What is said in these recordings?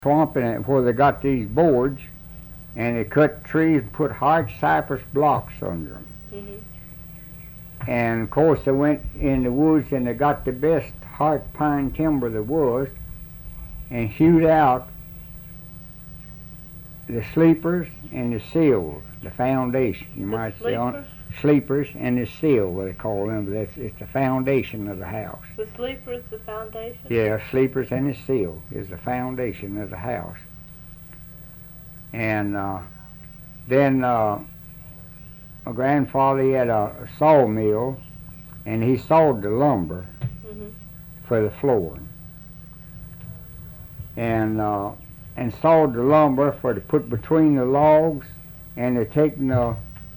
swamp in it where they got these boards, and they cut trees and put hard cypress blocks under them. And of course they went in the woods and they got the best hard pine timber there was, and hewed out the sleepers and the seals, the foundation, you might say, on sleepers and the seal, what they call them. But it's the foundation of the house. The sleeper is the foundation? Yeah, sleepers and the seal is the foundation of the house. And then my grandfather, he had a sawmill, and he sawed the lumber for the flooring. And sawed the lumber for to put between the logs, and they're taking a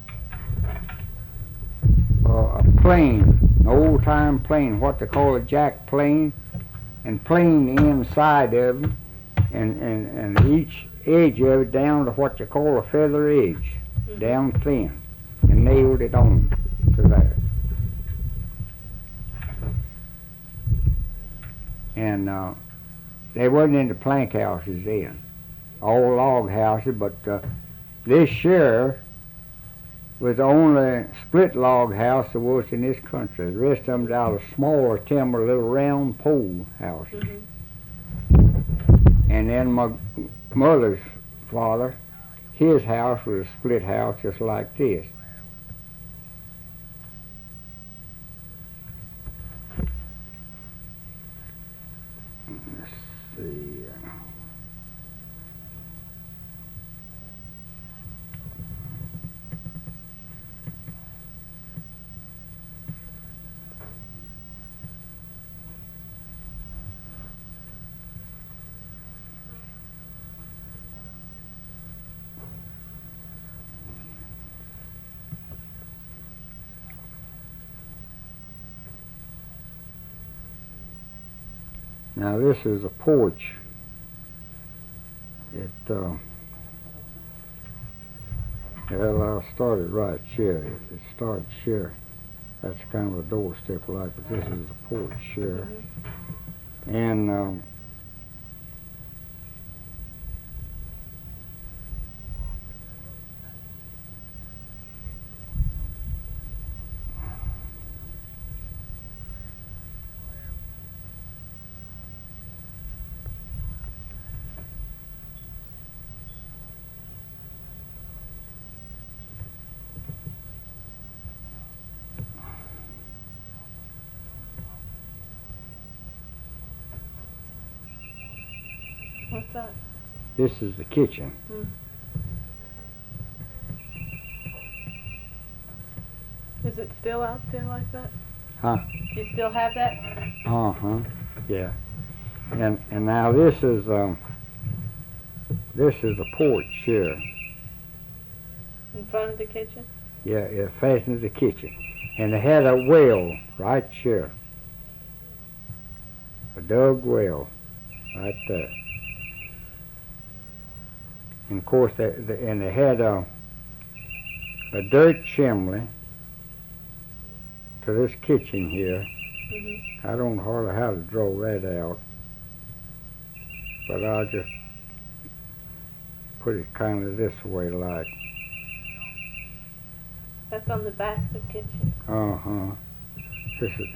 plane, an old-time plane, what they call a jack plane, and plane the inside of it, and each edge of it down to what you call a feather edge, down thin, and nailed it on to there. And they wasn't into plank houses then, all log houses, but this here was the only split log house there was in this country. The rest of them was out of smaller timber, little round pole houses. And then my mother's father, his house was a split house just like this. Let's see. Now this is a porch. Well, I'll start it right here. If it starts here, that's kind of a doorstep like, but this is the porch here. And what's that? this is the kitchen. Is it still out there like that? Huh? Do you still have that? Yeah. And now this is a porch here. In front of the kitchen? Yeah, it fastens the kitchen. And they had a well right here. A dug well right there. And of course, they had a dirt chimney to this kitchen here. I don't know hardly how to draw that out, but I'll just put it kind of this way like. That's on the back of the kitchen. This is,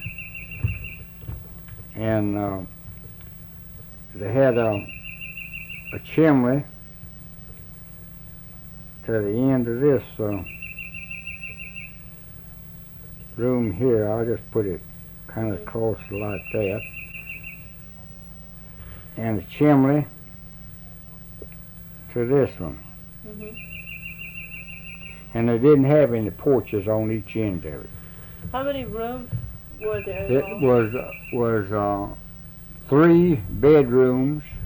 and they had a chimney to the end of this room here. I'll just put it kind of close like that. And the chimney to this one. And they didn't have any porches on each end of it. How many rooms were there? It was 3 bedrooms